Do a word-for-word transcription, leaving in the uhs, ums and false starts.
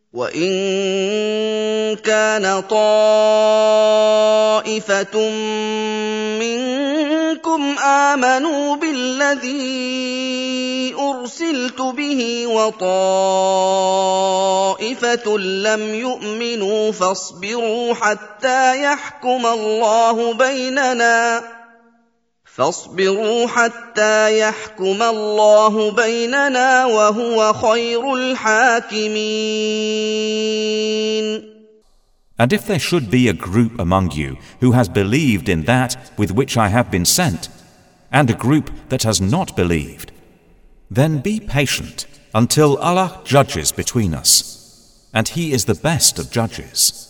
وَإِن كَانَ طَائِفَةٌ مِّنكُمْ آمَنُوا بِالَّذِي أُرْسِلْتُ بِهِ وَطَائِفَةٌ لَّمْ يُؤْمِنُوا فاصبروا حتى يحكم الله بيننا فاصبروا حتى يحكم الله بيننا وهو خير الحاكمين. And if there should be a group among you who has believed in that with which I have been sent, and a group that has not believed, then be patient until Allah judges between us, and He is the best of judges.